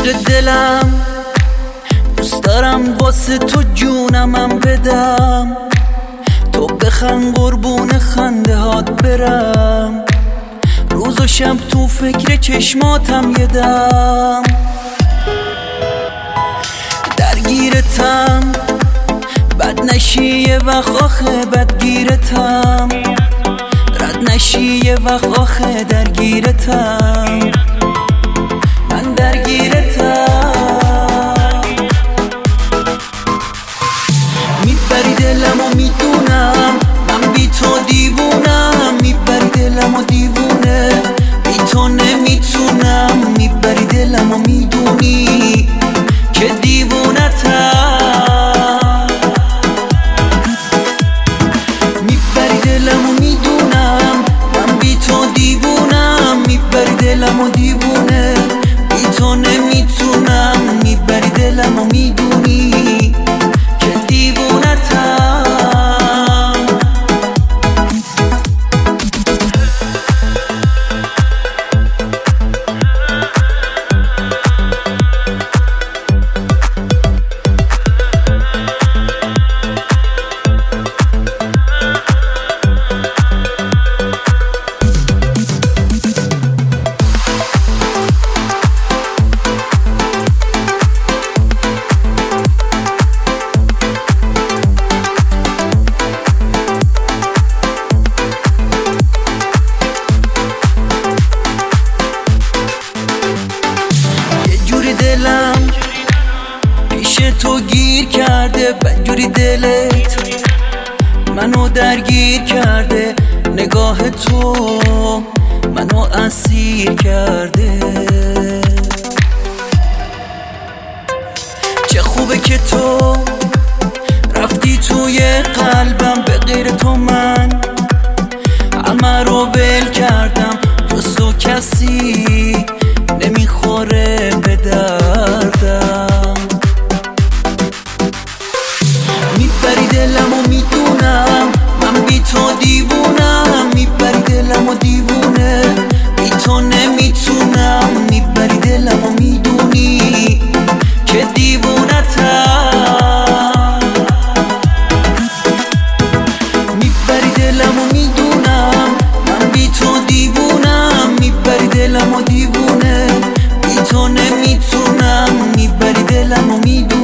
عشق دلم دوست دارم واسه تو جونمم بدم، تو بخند قربون خنده هات برم، روز و شب تو فکر چشماتم یه دم. درگیرتم بد نشی یه وقت آخه بدگیرتم، رد نشی یه وقت آخه درگیرتم، من درگیرتم. میبری دلم و میدونم من بی تو دیوونم، میبری دلم و دیوونه بی تو نمیتونم، میبری دلم و میدونی که دیوونتم، میبری دلم و میدونم من بی تو دیوونم، میبری دلم و دیوونه بی تو نمیتونم، میبری دلم و میدونی که دیوونتم. دلم پیش تو گیر کرده، بدجوری دلت منو درگیر کرده، نگاه تو منو اسیر کرده. چه خوبه که تو رفتی توی قلبم، به غیر تو من همه رو ول کردم، جز تو کسی نمیخوره به دردم. میبری دلم و میدونم من بی تو دیوونم، میبری دلم و دیوونه بی تو نمیتونم، میبری دلم و میدونی که دیوونتم، میبری دلم و میدونم من بی تو دیوونم، میبری دلم و دیوونه بی تو نمیتونم، میبری دلم و میدونم